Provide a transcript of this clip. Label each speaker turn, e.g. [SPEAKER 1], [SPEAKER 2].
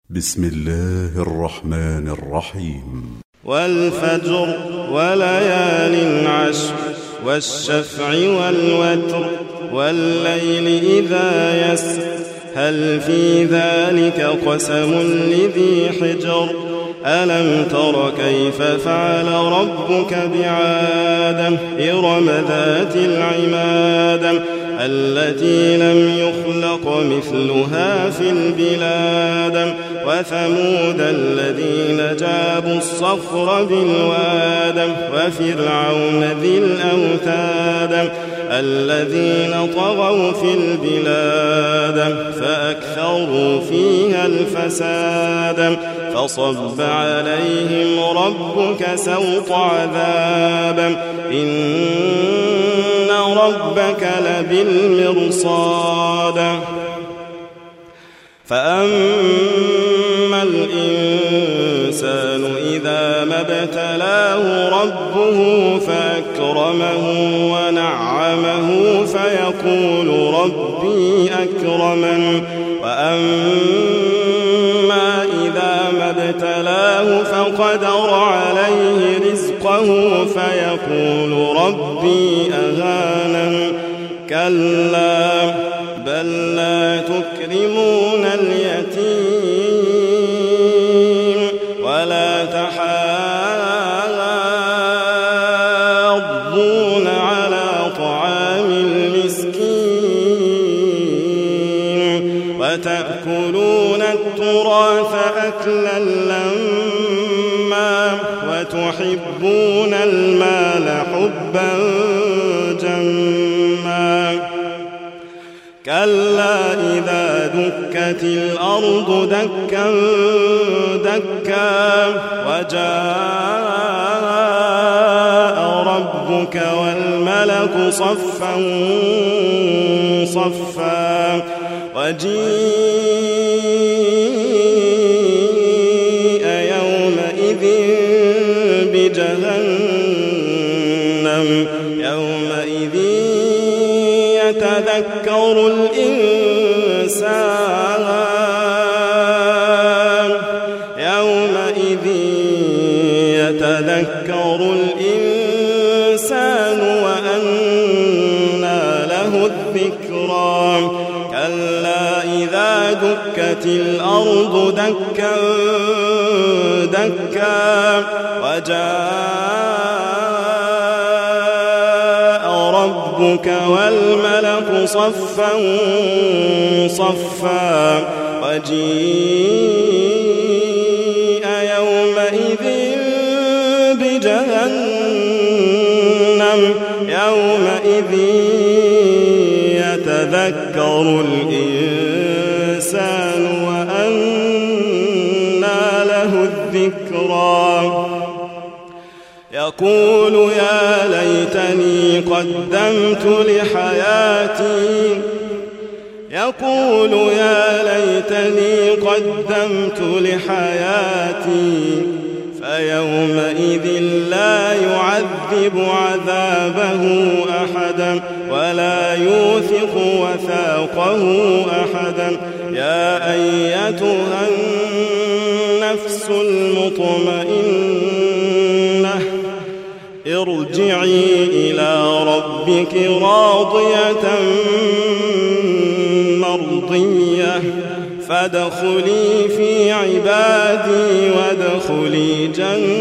[SPEAKER 1] بسم الله الرحمن الرحيم.
[SPEAKER 2] والفجر وليال عشر والشفع والوتر والليل إذا يسر هل في ذلك قسم لذي حجر ألم تر كيف فعل ربك بعاد إرم ذات العماد التي لم يخلق مثلها في البلاد وثمود الذين جابوا الصخر بالواد وفرعون ذي الأوتاد الذين طغوا في البلاد فأكثروا فيها الفساد فصب عليهم ربك سوط عذاب إن ربك لبالمرصاد فأما الإنسان إذا ما ابتلاه ربه فأكرمه ونعمه فيقول ربي أكرمن وأما إذا ما ابتلاه فقدر عليه رزقه فيقول ربي أهانن كلا بل لا تكرمون اليتيم ولا تحاضون على طعام المسكين وتأكلون التراث أكلا لما وتحبون المال حبا جما كلا إذا دكت الأرض دكا دكا وجاء ربك والملك صفا صفا وجيء يومئذ بجهنم يومئذ يتذكر الإنسان وأنى له الذكرى كلا إذا دكت الأرض دكا دكا وجاء ربك والملك صفا صفا وجيء يومئذ بجهنم يومئذ يتذكر الإنسان وأنى له الذكرى يقول يا ليتني قدمت لحياتي يقول يا ليتني قدمت لحياتي فيومئذ لا يعذب عذابه أحدا ولا يوثق وثاقه أحدا يا أيتها النفس المطمئنة ارجعي إلى ربك راضية مرضية فادخلي في عبادي وادخلي جنتي